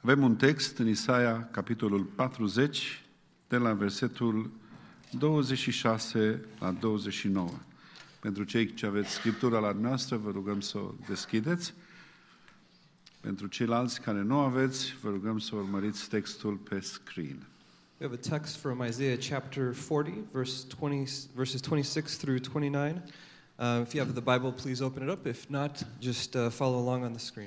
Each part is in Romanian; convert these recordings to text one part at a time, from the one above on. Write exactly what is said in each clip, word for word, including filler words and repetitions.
Avem un text în Isaia, capitolul patruzeci, de la versetul douăzeci și șase la douăzeci și nouă. Pentru cei ce aveți Scriptura la noastră, vă rugăm să o deschideți. Pentru ceilalți care nu aveți, vă rugăm să urmăriți textul pe screen. We have a text from Isaiah chapter forty, verse twenty, verses twenty-six through twenty-nine. Uh, if you have the Bible, please open it up. If not, just uh, follow along on the screen.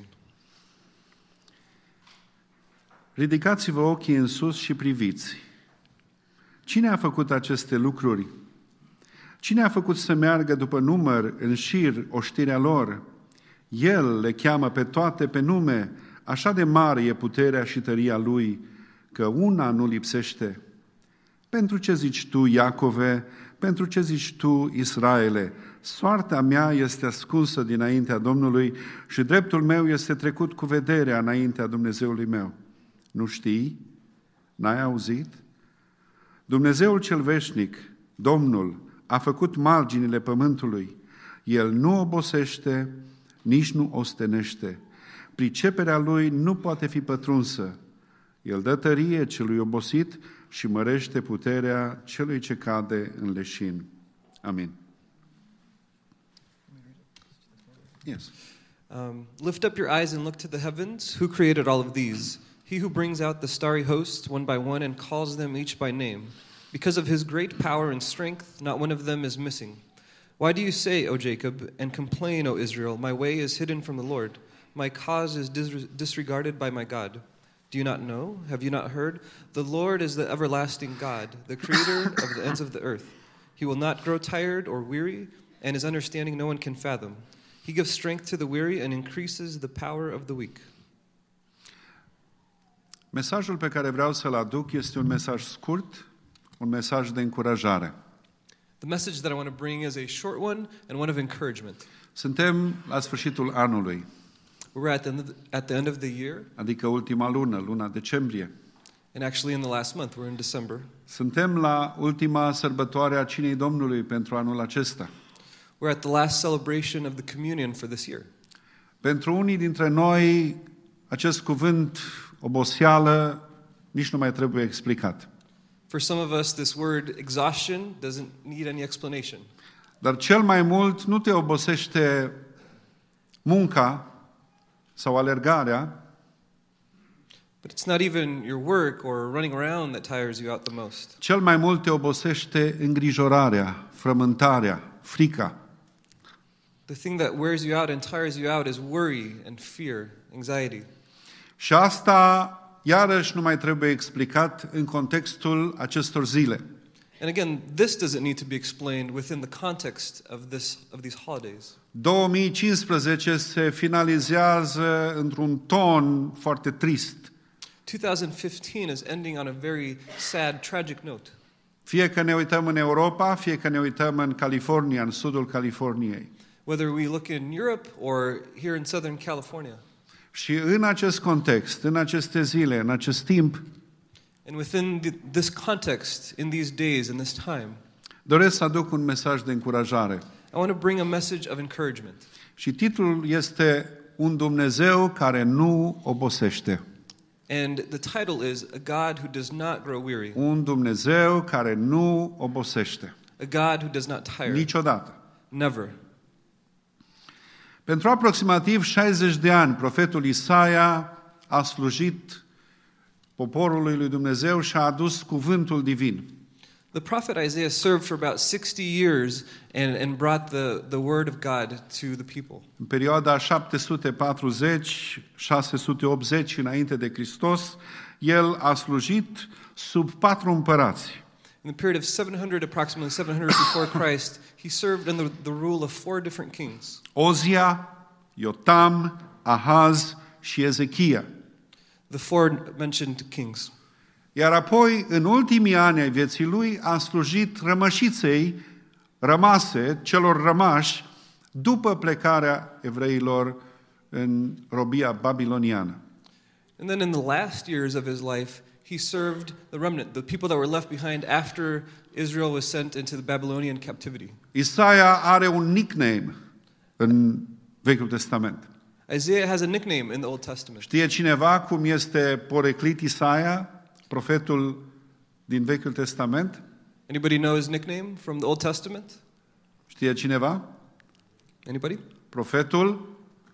Ridicați-vă ochii în sus și priviți. Cine a făcut aceste lucruri? Cine a făcut să meargă după număr în șir oștirea lor? El le cheamă pe toate pe nume, așa de mare e puterea și tăria lui, că una nu lipsește. Pentru ce zici tu, Iacove? Pentru ce zici tu, Israele? Soarta mea este ascunsă dinaintea Domnului și dreptul meu este trecut cu vederea înaintea Dumnezeului meu. Nu știi? N-ai auzit? Dumnezeul cel veșnic, Domnul, a făcut marginile pământului. El nu obosește, nici nu ostenește. Priceperea lui nu poate fi pătrunsă. El dă tărie celui obosit și mărește puterea celui ce cade în leșin. Amin. Yes. Um, lift up your eyes and look to the heavens. Who created all of these? He who brings out the starry hosts one by one and calls them each by name. Because of his great power and strength, not one of them is missing. Why do you say, O Jacob, and complain, O Israel, my way is hidden from the Lord, my cause is dis- disregarded by my God? Do you not know? Have you not heard? The Lord is the everlasting God, the creator of the ends of the earth. He will not grow tired or weary, and his understanding no one can fathom. He gives strength to the weary and increases the power of the weak. Mesajul pe care vreau să-l aduc este un mesaj scurt, un mesaj de încurajare. The message that I want to bring is a short one and one of encouragement. Suntem la sfârșitul anului, We're at the end of the, at the end of the year, adică ultima lună, luna decembrie. and actually in the last month, we're in December. Suntem la ultima sărbătoare a Cinei Domnului pentru anul acesta. We're at the last celebration of the communion for this year. Pentru unii dintre noi, acest cuvânt oboseală nici nu mai trebuie explicat. For some of us, this word exhaustion doesn't need any explanation. Dar cel mai mult nu te obosește munca sau alergarea, But it's not even your work or running around that tires you out the most. cel mai mult te obosește îngrijorarea, frământarea, frica. The thing that wears you out and tires you out is worry and fear, anxiety. Și asta iarăși nu mai trebuie explicat în contextul acestor zile. And again, this doesn't need to be explained within the context of this of these holidays. două mii cincisprezece se finalizează într-un ton foarte trist. twenty fifteen is ending on a very sad, tragic note. Fie că ne uităm în Europa, fie că ne uităm în California, în sudul Californiei. Whether we look in Europe or here in Southern California. Și în acest context, în aceste zile, în acest timp, And within the, this context, in these days, in this time, doresc să aduc un mesaj de încurajare. I want to bring a message of encouragement. Și titlul este Un Dumnezeu care nu obosește. And the title is A God Who Does Not Grow Weary. Un Dumnezeu care nu obosește. A God Who Does Not Tire. Niciodată. Never. Pentru aproximativ șaizeci de ani, profetul Isaia a slujit poporului lui Dumnezeu și a adus cuvântul divin. The prophet Isaiah served for about sixty years and, and brought the, the word of God to the people. În perioada șapte sute patruzeci - șase sute optzeci înainte de Hristos, el a slujit sub patru împărați. In the period of seven hundred, approximately seven hundred before Christ, he served under the rule of four different kings. Ozia, Iotam, Ahaz și Ezechia. The four mentioned kings. Iar apoi, în ultimii ani ai vieții lui, a slujit rămășiței rămase, celor rămași, după plecarea evreilor în robia babiloniană. And then in the last years of his life, he served the remnant, the people that were left behind after Israel was sent into the Babylonian captivity. Isaia are un nickname în Vechiul Testament. Isaiah has a nickname in the Old Testament. Știe cineva cum este poreclit Isaia, profetul din Vechiul Testament? Anybody know his nickname from the Old Testament? Știe cineva? Anybody? Profetul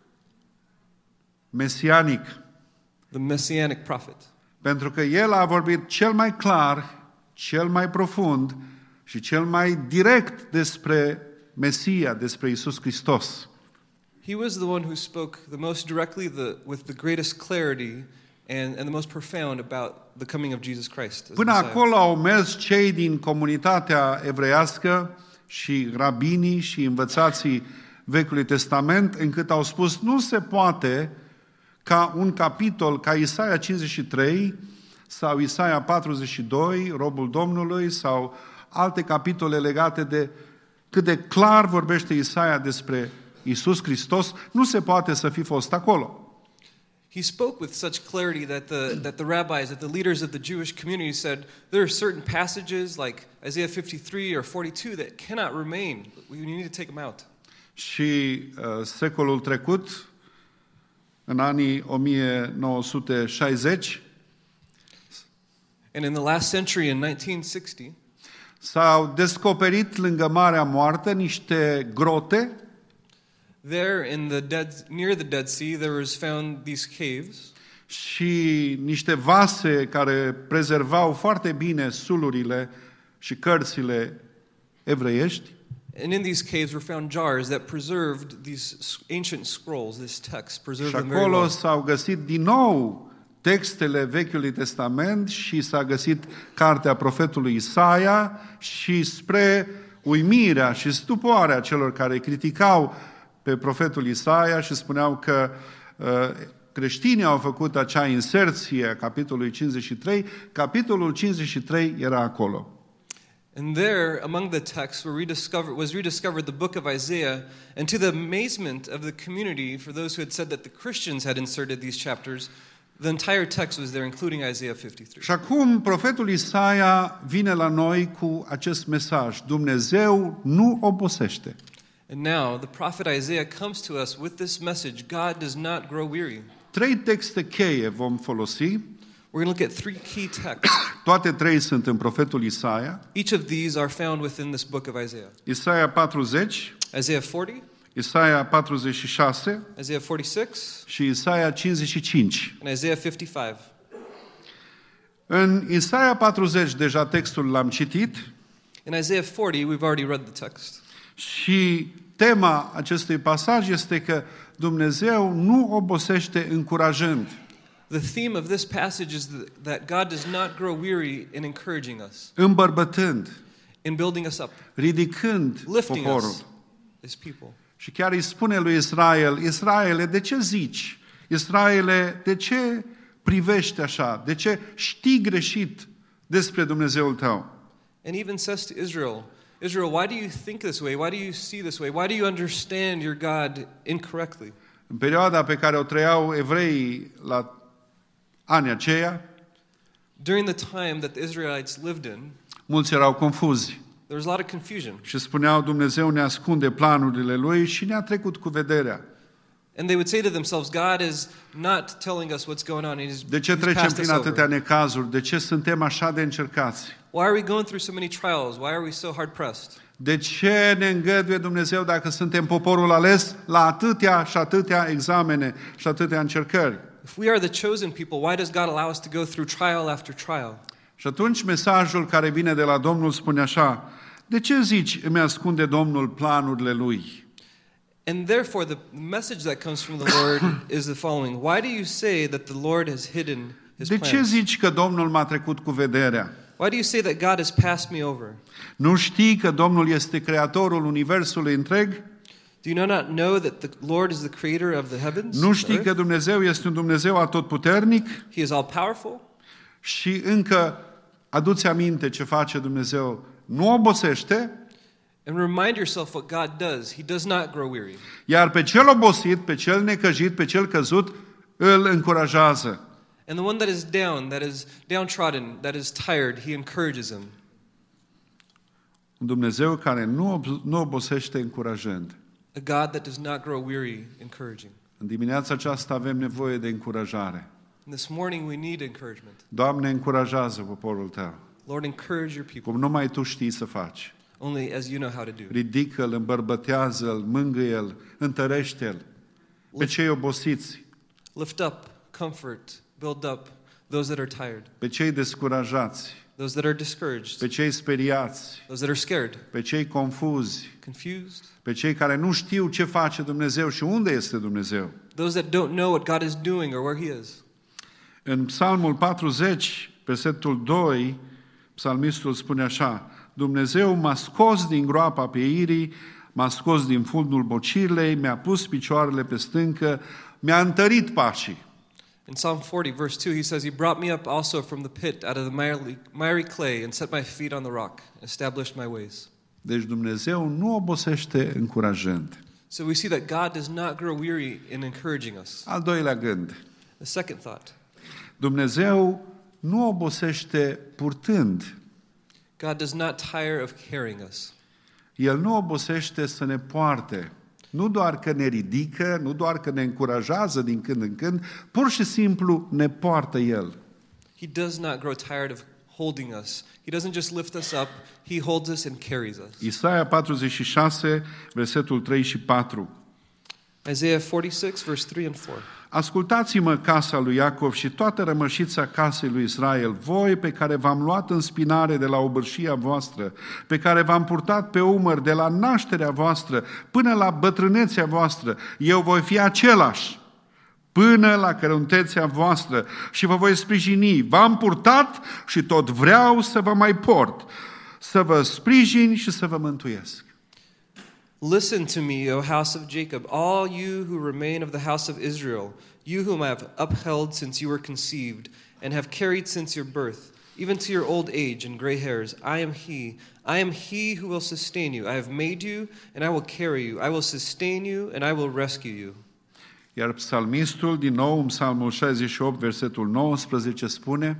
mesianic. The Messianic prophet. Pentru că el a vorbit cel mai clar, cel mai profund și cel mai direct despre Mesia, despre Iisus Hristos. He was the one who spoke the most directly, the, with the greatest clarity and, and the most profound about the coming of Jesus Christ. as Până Messiah. acolo au mers cei din comunitatea evreiască și rabinii și învățații Vechiului Testament, încât au spus nu se poate ca un capitol ca Isaia cincizeci și trei sau Isaia patruzeci și doi, robul Domnului, sau alte capitole legate de cât de clar vorbește Isaia despre Iisus Hristos, nu se poate să fi fost acolo. He spoke with such clarity that the, that the rabbis, that the leaders of the Jewish community said there are certain passages like Isaiah fifty-three or forty-two that cannot remain. We need to take them out. Și uh, secolul trecut, în anii o mie nouă sute șaizeci, And in the last century, in nineteen sixty, s-au descoperit lângă Marea Moartă niște grote there in the dead, near the Dead Sea, there was found these caves. și niște vase care prezervau foarte bine sulurile și cărțile evreiești. And in these caves were found jars that preserved these ancient scrolls, this text, preserved Și them very acolo well. s-au găsit din nou textele Vechiului Testament și s-a găsit cartea profetului Isaia și spre uimirea și stupoarea celor care criticau pe profetul Isaia și spuneau că uh, creștinii au făcut acea inserție a capitolului cincizeci și trei, capitolul cincizeci și trei era acolo. And there, among the texts, were rediscovered, was rediscovered the book of Isaiah, and to the amazement of the community, for those who had said that the Christians had inserted these chapters, the entire text was there, including Isaiah fifty-three. Și acum profetul Isaia vine la noi cu acest mesaj. Dumnezeu nu obosește. And now, the prophet Isaiah comes to us with this message: God does not grow weary. Trei texte cheie vom folosi. We're going to look at three key texts. Toate trei sunt în profetul Isaia. Each of these are found within this book of Isaiah. Isaia patruzeci, Isaiah forty, Isaia patruzeci și șase Isaiah forty-six, și Isaia cincizeci și cinci. and Isaiah fifty-five. În Isaia patruzeci deja textul l-am citit In Isaiah forty, we've already read the text. și tema acestui pasaj este că Dumnezeu nu obosește încurajând. The theme of this passage is that God does not grow weary in encouraging us, Îmbărbătând, in building us up, ridicând lifting poporul. us as people. Și chiar îi spune lui Israel, Israele, de ce zici? Israele, de ce privești așa? De ce știi greșit despre Dumnezeul tău? And even says to Israel, Israel, why do you think this way? Why do you see this way? Why do you understand your God incorrectly? În perioada pe care o trăiau evreii la anii aceia, During the time that the Israelites lived in, mulți erau confuzi there was a lot of confusion. și spuneau Dumnezeu ne ascunde planurile Lui și ne-a trecut cu vederea. And they would say to themselves, God is not telling us what's going on. He's, De ce he's trecem passed prin us atâtea over. necazuri? De ce suntem așa de încercați? Why are we going through so many trials? Why are we so hard pressed? De ce ne îngăduie Dumnezeu dacă suntem poporul ales la atâtea și atâtea examene și atâtea încercări? If we are the chosen people, why does God allow us to go through trial after trial? Și atunci mesajul care vine de la Domnul spune așa, de ce zici îmi ascunde Domnul planurile Lui? And therefore, the message that comes from the Lord is the following. Why do you say that the Lord has hidden His De ce plans? zici că Domnul m-a trecut cu vederea? Why do you say that God has passed me over? Nu știi că Domnul este creatorul universului întreg? Do you not know that the Lord is the creator of the heavens? Nu and știi the că earth? Dumnezeu este un Dumnezeu atotputernic? He is all powerful. Și încă adu-ți aminte ce face Dumnezeu. Nu obosește, And remind yourself what God does. He does not grow weary. iar pe cel obosit, pe cel necăjit, pe cel căzut, îl încurajează. And the one that is down, that is downtrodden, that is tired, He encourages him. Un Dumnezeu care nu, ob- nu obosește încurajând. A God that does not grow weary encouraging. În dimineața aceasta avem nevoie de încurajare. This morning we need encouragement. Doamne, încurajează poporul Tău. Lord, encourage your people. Cum numai Tu știi să faci. Only as you know how to do. Ridică-l, îmbărbătează-l, mângâie-l, întărește-l pe cei obosiți, Lift up, comfort, build up those that are tired, pe cei descurajați, those that are discouraged, pe cei speriați, those that are scared, pe cei confuzi, confused, pe cei care nu știu ce face Dumnezeu și unde este Dumnezeu. those that don't know what God is doing or where He is. În Psalmul patruzeci, versetul doi, psalmistul spune așa: Dumnezeu m-a scos din groapa pieirii, m-a scos din fundul bocirlei, mi-a pus picioarele pe stâncă, mi-a întărit pașii. In Psalm forty, verse two, he says, He brought me up also from the pit out of the miry, miry clay and set my feet on the rock, established my ways. Deci Dumnezeu nu obosește încurajând. So we see that God does not grow weary in encouraging us. Al doilea gând. The second thought, Dumnezeu nu obosește purtând. God does not tire of carrying us. El nu obosește să ne poarte. Nu doar că ne ridică, nu doar că ne încurajează din când în când, pur și simplu ne poartă El. He does not grow tired of holding us. He doesn't just lift us up, He holds us and carries us. Isaia patruzeci și șase, versetul trei și patru. Isaiah forty-six, verse three and four. Ascultați-mă, casa lui Iacov și toată rămășița casei lui Israel, voi pe care v-am luat în spinare de la obârșia voastră, pe care v-am purtat pe umăr de la nașterea voastră până la bătrânețea voastră, eu voi fi același până la căruntețea voastră și vă voi sprijini. V-am purtat și tot vreau să vă mai port, să vă sprijin și să vă mântuiesc. Listen to me, O house of Jacob, all you who remain of the house of Israel, you whom I have upheld since you were conceived, and have carried since your birth, even to your old age and gray hairs. I am He. I am He who will sustain you. I have made you, and I will carry you. I will sustain you, and I will rescue you. Iar psalmistul, din nou, în Psalmul șaizeci și opt, versetul nouăsprezece, spune,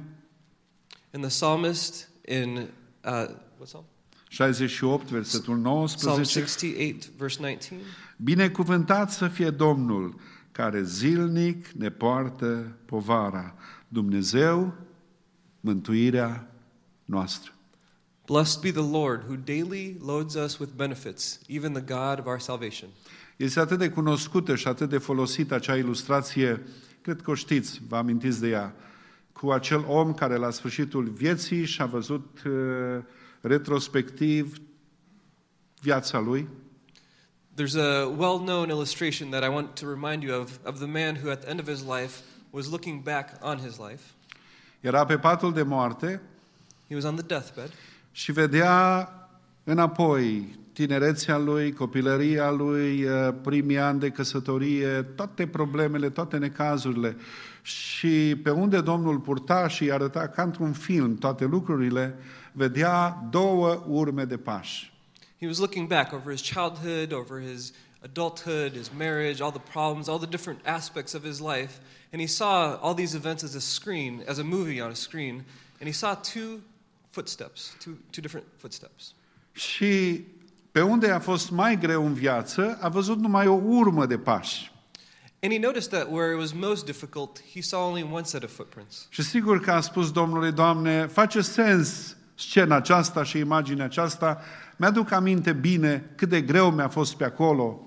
And the psalmist in, uh, what psalm? șaizeci și opt, versetul Psalm nouăsprezece, sixty-eight, verse nineteen. binecuvântat să fie Domnul, care zilnic ne poartă povara, Dumnezeu, mântuirea noastră. Blessed be the Lord, who daily loads us with benefits, even the God of our salvation. Este atât de cunoscută și atât de folosită acea ilustrație, cred că o știți, vă amintiți de ea, cu acel om care la sfârșitul vieții și-a văzut uh, retrospectiv viața lui. There's a well-known illustration that I want to remind you of, of the man who at the end of his life was looking back on his life. Era pe patul de moarte He was on the deathbed, și vedea înapoi tinerețea lui, copilăria lui, primii ani de căsătorie, toate problemele, toate necazurile. Și pe unde Domnul purta și îi arăta ca într-un film toate lucrurile, vedea două urme de pași. he was looking back over his childhood, over his adulthood, his marriage, all the problems, all the different aspects of his life, and he saw all these events as a screen, as a movie on a screen, and he saw two footsteps, two, two different footsteps. Și pe unde a fost mai greu în viață, a văzut numai o urmă de pași. And he noticed that where it was most difficult, he saw only one set of footprints. Și sigur că a spus Domnului, Doamne, face sens scena aceasta și imaginea aceasta, mi-aduc aminte bine cât de greu mi-a fost pe acolo.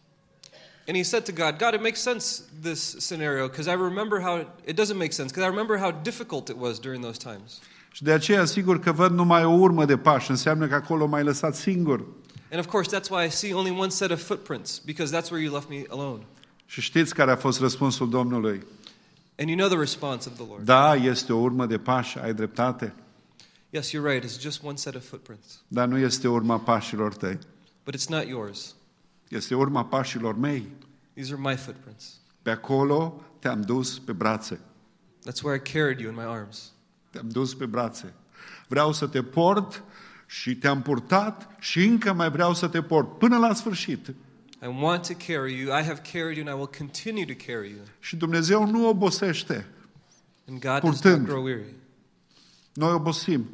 And he said to God, God, it makes sense, this scenario, because I remember how, it doesn't make sense, because I remember how difficult it was during those times. Și de aceea, sigur că văd numai o urmă de pași, înseamnă că acolo m-ai lăsat singur. And of course, that's why I see only one set of footprints, because that's where you left me alone. Și știți care a fost răspunsul Domnului? And you know the response of the Lord. Da, este o urmă de pași, ai dreptate, Yes, you're right, it's just one set of footprints. dar nu este urma pașilor tăi. But it's not yours. Este urma pașilor mei. These are my footprints. Pe acolo te-am dus pe brațe. That's where I carried you in my arms. Te-am dus pe brațe. Vreau să te port și te-am purtat și încă mai vreau să te port până la sfârșit. I want to carry you, I have carried you, and I will continue to carry you. Și Dumnezeu nu obosește. And God does Purtând. not grow weary. Noi obosim.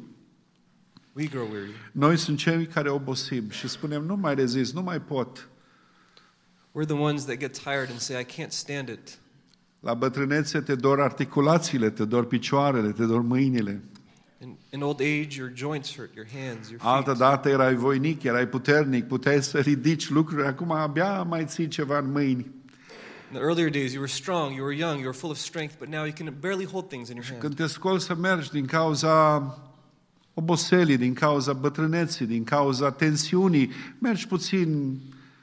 We grow weary. Noi suntem cei care obosim și spunem, nu mai rezist, nu mai pot. We're the ones that get tired and say, I can't stand it. La bătrânețe te dor articulațiile, te dor picioarele, te dor mâinile. In, in old age, your joints hurt, your hands, your Altă feet. dată erai voinic, erai puternic, puteai să ridici lucruri, acum abia mai ții ceva în mâini. In the earlier days, you were strong, you were young, you were full of strength, but now you can barely hold things in your hand. Când te scoli să mergi din cauza oboselii, din cauza bătrâneții, din cauza tensiunii, mergi puțin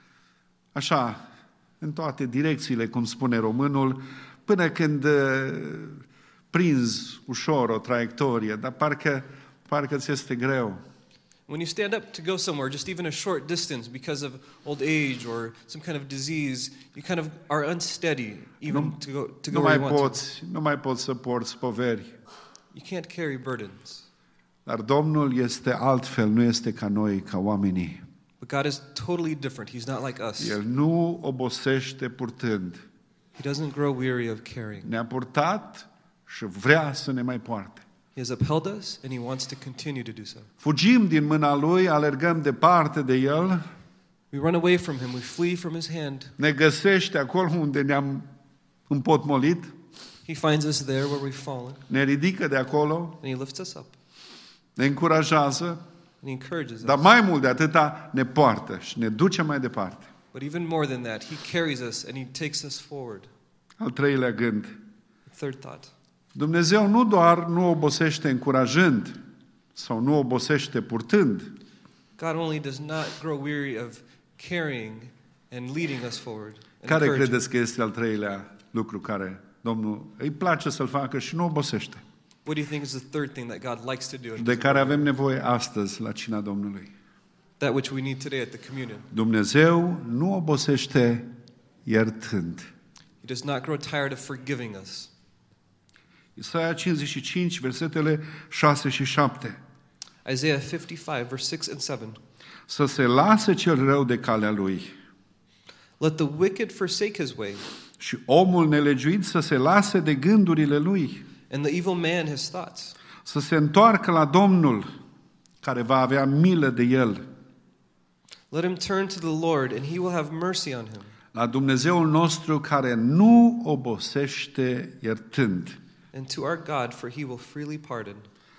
așa, în toate direcțiile, cum spune românul, până când uh, prinzi ușor o traiectorie, dar parcă, parcă ți este greu. When you stand up to go somewhere, just even a short distance because of old age or some kind of disease, you kind of are unsteady even Nu, to go to nu go where mai you want to. poți, nu mai poți să porți poveri. You can't carry burdens. Dar Domnul este altfel, nu este ca noi, ca oamenii. But God is totally different. He's not like us. El nu obosește purtând. He doesn't grow weary of carrying. Ne-a purtat și vrea să ne mai poarte. He has upheld us and he wants to continue to do so. Fugim din mâna Lui, alergăm departe de El, We run away from him. We flee from his hand. ne găsește acolo unde ne-am împotmolit, He finds us there where we've fallen ne ridică de acolo, and he lifts us up ne încurajează, and he encourages dar us. mai mult de atâta ne poartă și ne duce mai departe. But even more than that, he carries us and he takes us forward. Al treilea gând. Third thought. Dumnezeu nu doar nu obosește încurajând sau nu obosește purtând, God only does not grow weary of carrying and leading us forward. and care encouraging. credeți că este al treilea lucru care Domnul îi place să-l facă și nu obosește? What do you think is the third thing that God likes to do? and De doesn't care grow avem nevoie astăzi la cina Domnului. That which we need today at the communion. Dumnezeu nu obosește iertând. He does not grow tired of forgiving us. Isaia cincizeci și cinci, versetele șase și șapte. Isaiah fifty-five, verse six and seven. Să se lase cel rău de calea lui Let the wicked forsake his way, și omul nelegiuit să se lase de gândurile lui, and the evil man his thoughts. să se întoarcă la Domnul, care va avea milă de el, Let him turn to the Lord, and he will have mercy on him. la Dumnezeul nostru care nu obosește iertând. And to our God, for he will freely pardon.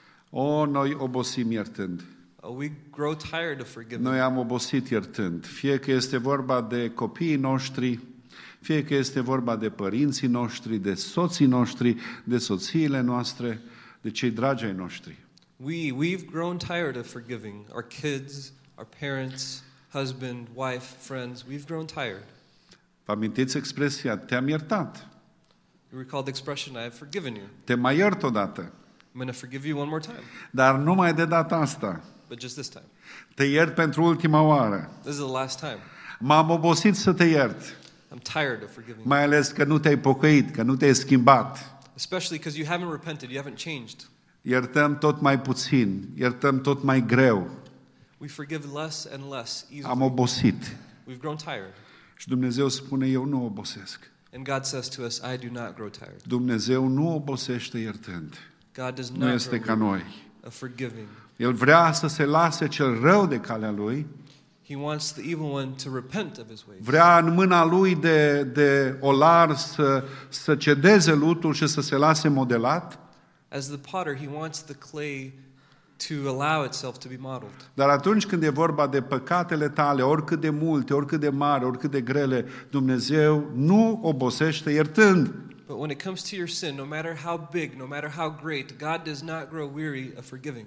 O, noi obosim iertând. Oh, we grow tired of forgiving. Noi am obosit iertând. Fie că este vorba de copiii noștri, fie că este vorba de părinții noștri, de soții noștri, de soțiile noastre, de cei dragi ai noștri. We, we've grown tired of forgiving our kids, our parents, husband, wife, friends. We've grown tired. Vă amintiți expresia, te-am iertat, You recall the expression, I have forgiven you. te mai iert odată, I'm going to forgive you one more time, dar numai de data asta. but just this time. Te iert pentru ultima oară. This is the last time. M-am obosit să te iert, I'm tired of forgiving, mai ales că nu te-ai pocăit, că nu te-ai schimbat. especially because you haven't repented, you haven't changed. Iertăm tot mai puțin, iertăm tot mai greu. We forgive less and less Am easily. obosit. We've grown tired. Și Dumnezeu spune, eu nu obosesc. And God says to us, I do not grow tired. Dumnezeu nu obosește iertând. God does Nu not este grow ca weary noi. of forgiving. El vrea să se lase cel rău de calea lui, He wants the evil one to repent of his ways. vrea în mâna lui de, de olar să, să cedeze lutul și să se lase modelat, As the potter, he wants the clay to allow itself to be modeled. dar atunci când e vorba de păcatele tale, oricât de multe, oricât de mari, oricât de grele, Dumnezeu nu obosește iertând. But when it comes to your sin, no matter how big, no matter how great, God does not grow weary of forgiving.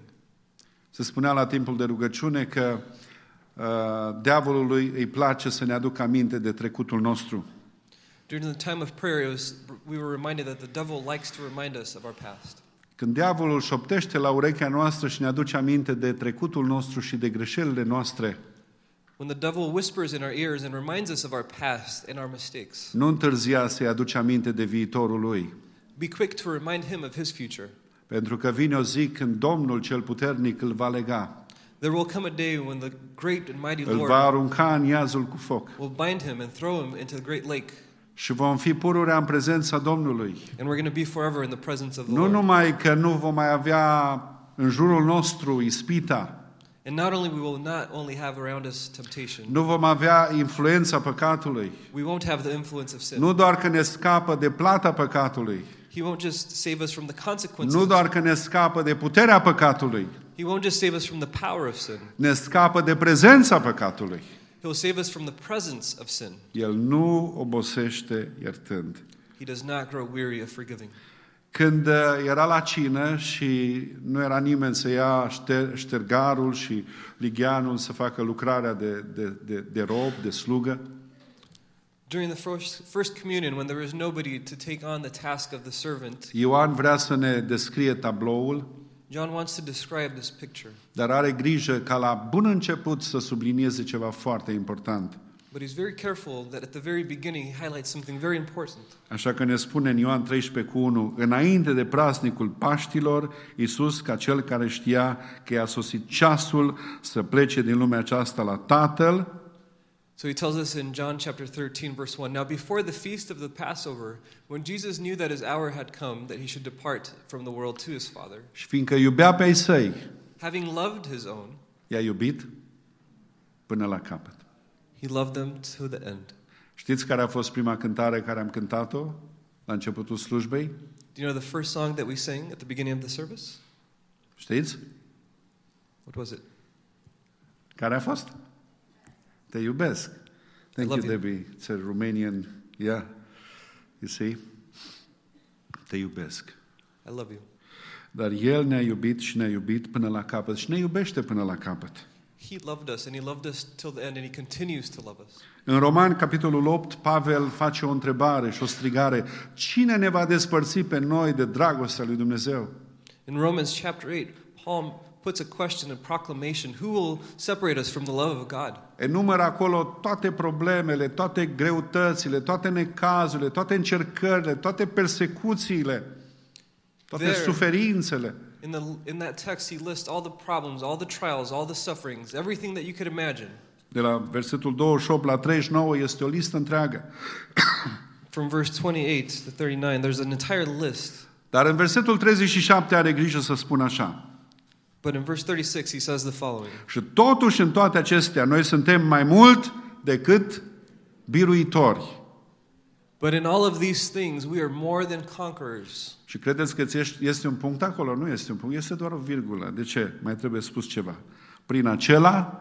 Se spunea la timpul de rugăciune că uh, diavolului îi place să ne aducă aminte de trecutul nostru. During the time of prayer, it was, we were reminded that the devil likes to remind us of our past. Când diavolul șoptește la urechea noastră și ne aduce aminte de trecutul nostru și de greșelile noastre, When the devil whispers in our ears and reminds us of our past and our mistakes, nu întârzia să-i aduce aminte de viitorul lui. be quick to remind him of his future. Pentru că vine o zi când Domnul cel puternic îl va lega, There will come a day when the great and mighty îl Lord va arunca în iazul cu foc will bind him and throw him into the great lake, și vom fi pururea în prezența Domnului. and we're going to be forever in the presence of the Nu Lord. numai că nu vom mai avea în jurul nostru ispita, And not only we will not only have around us temptation, Nu vom avea influența păcatului. we won't have the influence of sin. Nu doar că ne scapă de plata păcatului. He won't just save us from the consequences. Nu doar că ne scapă de puterea păcatului. He won't just save us from the power of sin. Ne scapă de prezența păcatului. He'll save us from the presence of sin. El nu obosește iertând. He does not grow weary of forgiving. Când era la cină și nu era nimeni să ia ștergarul și ligheanul să facă lucrarea de, de, de, de rob, de slugă, During the first, first communion, when there was nobody to take on the task of the servant, Ioan vrea să ne descrie tabloul, John wants to describe this picture. dar are grijă ca la bun început să sublinieze ceva foarte important. But he's very careful that at the very beginning he highlights something very important. Așa că ne spune în Ioan treisprezece cu unu, înainte de praznicul Paștilor, Iisus, ca cel care știa că i-a sosit ceasul să plece din lumea aceasta la Tatăl, So he tells us in John chapter thirteen, verse one, Now before the feast of the Passover, when Jesus knew that his hour had come, that he should depart from the world to his Father, și fiindcă iubea pe ai săi, having loved his own, i-a iubit până la capăt. he loved them to the end. Știți care a fost prima cântare care am cântat-o la începutul slujbei? Do you know the first song that we sang at the beginning of the service? Știți? What was it? Care a fost? Te iubesc. Thank you, love you. Debbie. It's a Romanian, yeah. You see? Te iubesc. I love you. Dar El ne-a iubit și ne-a iubit până la capăt și ne iubește până la capăt. He loved us, and he loved us till the end, and he continues to love us. În Romani, capitolul opt, Pavel face o întrebare și o strigare. Cine ne va despărți pe noi de dragostea lui Dumnezeu? In Romans chapter eight, Paul puts a question, a proclamation, who will separate us from the love of God? Enumără acolo toate problemele, toate greutățile, toate necazurile, toate încercările, toate persecuțiile, toate There. suferințele. In, the, in that text, he lists all the problems, all the trials, all the sufferings, everything that you could imagine. De la versetul douăzeci și opt la treizeci și nouă este o listă întreagă. From verse twenty-eight to thirty-nine, there's an entire list. Dar în versetul treizeci și șapte are grijă să spună așa. But in verse thirty-six, he says the following. Și totuși în toate acestea noi suntem mai mult decât biruitori. But in all of these things, we are more than conquerors. Și credeți că este un punct acolo? Nu este un punct, este doar o virgulă. De ce? Mai trebuie spus ceva. Prin acela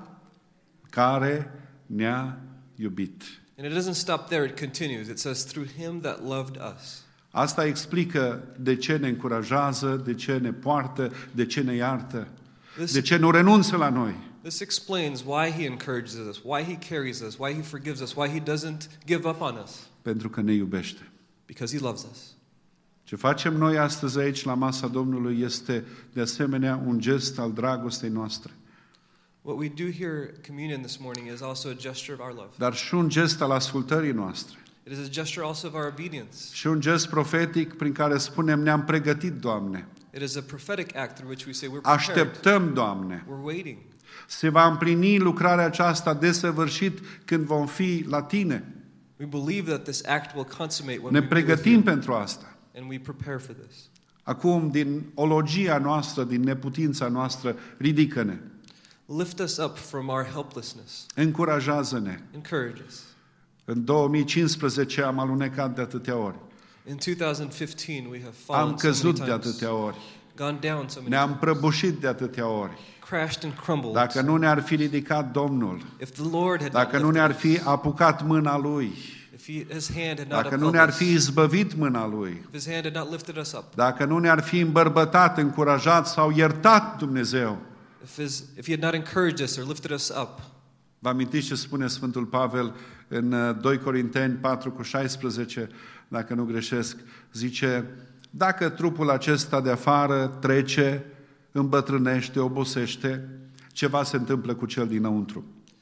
care ne-a iubit. And it doesn't stop there, it continues. It says, through him that loved us. Asta explică de ce ne încurajează, de ce ne poartă, de ce ne iartă, de ce nu renunță la noi. This explains why he encourages us, why he carries us, why he forgives us, why he doesn't give up on us. Pentru că ne iubește. Because he loves us. Ce facem noi astăzi aici la masa Domnului este de asemenea un gest al dragostei noastre. What we do here at communion this morning is also a gesture of our love. Dar și un gest al ascultării noastre. It is a gesture also of our obedience. Și un gest profetic prin care spunem ne-am pregătit, Doamne. It is a prophetic act through which we say we're prepared. Așteptăm, Doamne. We're waiting. Se va împlini lucrarea aceasta desăvârșit când vom fi la Tine. We believe that this act will consummate when Ne we be with pregătim you, pentru asta. and we prepare for this. Acum, din ologia noastră, din neputința noastră, ridică-ne. Lift us up from our helplessness. Încurajează-ne. Encourage us. În două mii cincisprezece am alunecat de atâtea ori. In two thousand fifteen, we have Am fallen so căzut many de times, atâtea ori. gone down so many Ne-am times, prăbușit de atâtea ori. crashed and crumbled. Dacă nu ne-ar fi ridicat Domnul, If the Lord had dacă not nu ne-ar lifted fi apucat mâna Lui, us, if he, His hand had not dacă nu upheld ne-ar us, fi izbăvit mâna Lui, if His hand had not lifted us up, dacă nu ne-ar fi îmbărbătat, încurajat sau iertat Dumnezeu. if, his, if He had not encouraged us or lifted us up. Vă amintiți ce spune Sfântul Pavel în doi Corinteni patru cu șaisprezece, dacă nu greșesc, zice, dacă trupul acesta de afară trece, îmbătrânește, obosește, ceva se întâmplă cu cel dinăuntru.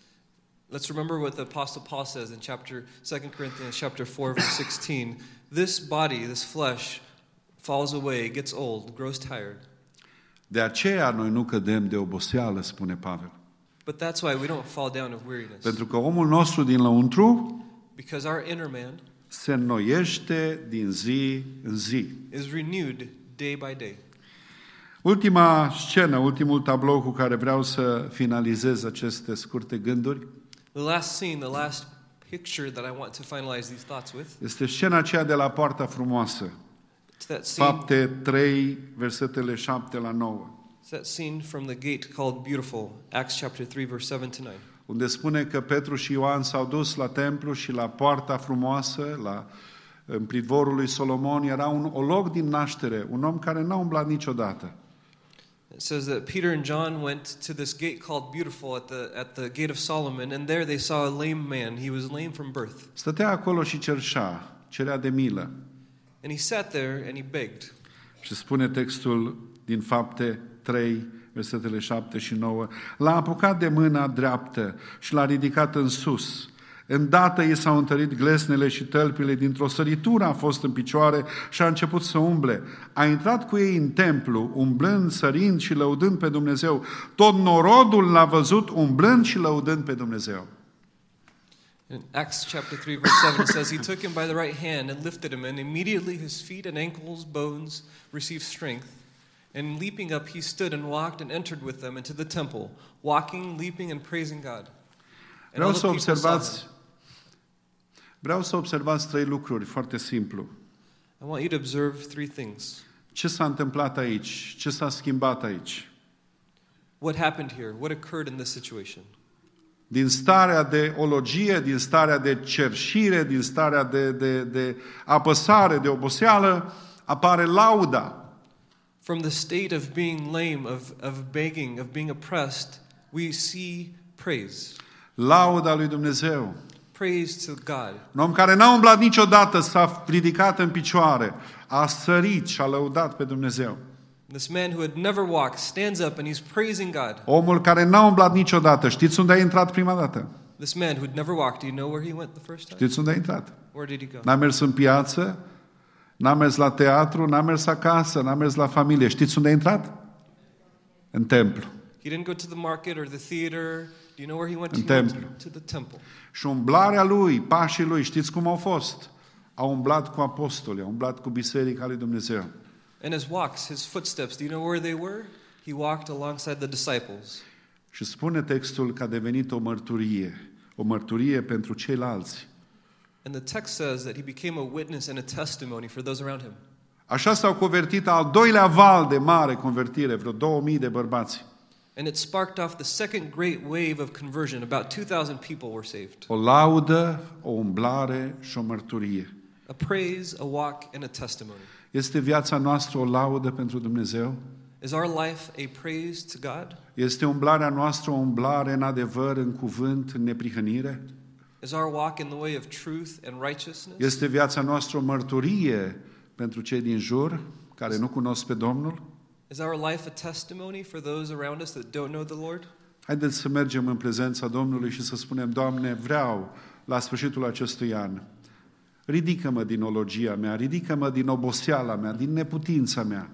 Let's remember what the Apostle Paul says in chapter Second Corinthians chapter four verse sixteen. This body, this flesh, falls away, gets old, grows tired. De aceea noi nu cădem de oboseală, spune Pavel. But that's why we don't fall down of weariness. Pentru că omul nostru dinăuntru Because our inner man se înnoiește din zi în zi. is renewed day by day. Ultima scenă, ultimul tablou cu care vreau să finalizez aceste scurte gânduri, The last scene, the last picture that I want to finalize these thoughts with, este scena aceea de la Poarta Frumoasă. it's that scene, Fapte trei, versetele șapte la nouă, it's that scene from the gate called Beautiful, Acts chapter three, verse seven to nine. unde spune că Petru și Ioan s-au dus la templu și la Poarta Frumoasă, la în pridvorul lui Solomon, era un olog din naștere, un om care n-a umblat niciodată. It says that Peter and John went to this gate called Beautiful at the at the gate of Solomon, and there they saw a lame man. He was lame from birth. Stătea acolo și cerșea, cerea de milă. And he sat there and he begged. Și spune textul din Fapte trei, versetele șapte și nouă, l-a apucat de mâna dreaptă și l-a ridicat în sus. Îndată i s-au întărit glesnele și tălpile, dintr-o săritură a fost în picioare și a început să umble. A intrat cu ei în templu, umblând, sărind și lăudând pe Dumnezeu. Tot norodul l-a văzut umblând și lăudând pe Dumnezeu. In Acts chapter three, verse seven, it says, he took him by the right hand and lifted him, and immediately his feet and ankles bones received strength. And leaping up, he stood and walked and entered with them into the temple, walking, leaping, and praising God. And Vreau all să the people saw observați, him. vreau să observați trei lucruri foarte simplu. I want you to observe three things. Ce s-a întâmplat aici? Ce s-a schimbat aici? What happened here? What occurred in this situation? Din starea de ologie, din starea de cerșire, din starea de, de, de apăsare, de oboseală, apare lauda. From the state of being lame, of, of begging, of being oppressed, we see praise. Lauda lui Dumnezeu. Praise to God. Un om care n-a umblat niciodată s-a ridicat în picioare, a sărit și a lăudat pe Dumnezeu. This man who had never walked stands up and he's praising God. Omul care n-a umblat niciodată, știți unde a intrat prima dată? This man who had never walked, do you know where he went the first time? Știți unde a intrat? Where did he go? N-a mers în piață, n-a mers la teatru, n-a mers acasă, n-a mers la familie. Știți unde a intrat? În templu. He didn't go to the market or the theater. Do you know where he went? În He went templu. to the temple. Și umblarea lui, pașii lui, știți cum au fost? A umblat cu apostoli, a umblat cu biserica lui Dumnezeu. And his walks, his footsteps, do you know where they were? He walked alongside the disciples. Și spune textul că a devenit o mărturie, o mărturie pentru ceilalți. And the text says that he became a witness and a testimony for those around him. Așa s-au convertit al doilea val de mare convertire, vreo două mii de bărbați. And it sparked off the second great wave of conversion. About two thousand people were saved. O laudă, o umblare și o mărturie. A praise, a walk, and a testimony. Este viața noastră o laudă pentru Dumnezeu? Is our life a praise to God? Este umblarea noastră o umblare în adevăr, în cuvânt, în neprihănire? Is our walk in the way of truth and righteousness? Este viața noastră o mărturie pentru cei din jur care nu cunosc pe Domnul? Is our life a testimony for those around us that don't know the Lord? Haideți să mergem în prezența Domnului și să spunem, Doamne, vreau la sfârșitul acestui an, ridică-mă din ologia mea, ridică-mă din oboseala mea, din neputința mea.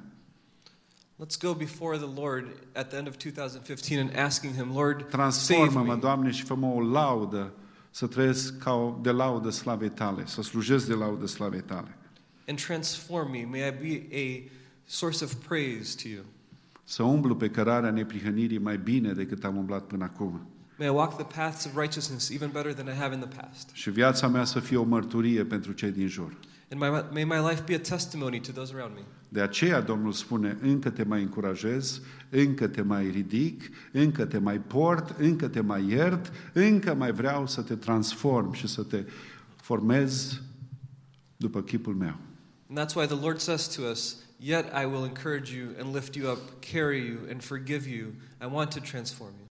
Let's go before the Lord at the end of two thousand fifteen and asking Him, Lord, save Transformă-mă, me. Doamne, și fă-mă o laudă, să trăiesc ca o, de laudă slavei Tale, să slujesc de laudă slavei Tale. And transform me. May I be a source of praise to you. Să umblu pe cărarea neprihănirii mai bine decât am umblat până acum. May I walk the paths of righteousness even better than I have in the past. Și viața mea să fie o mărturie pentru cei din jur. And my, may my life be a testimony to those around me. De aceea Domnul spune, încă te mai încurajez, încă te mai ridic, încă te mai port, încă te mai iert, încă mai vreau să te transform și să te formez după chipul meu. And that's why the Lord says to us, yet I will encourage you and lift you up, carry you and forgive you. I want to transform you.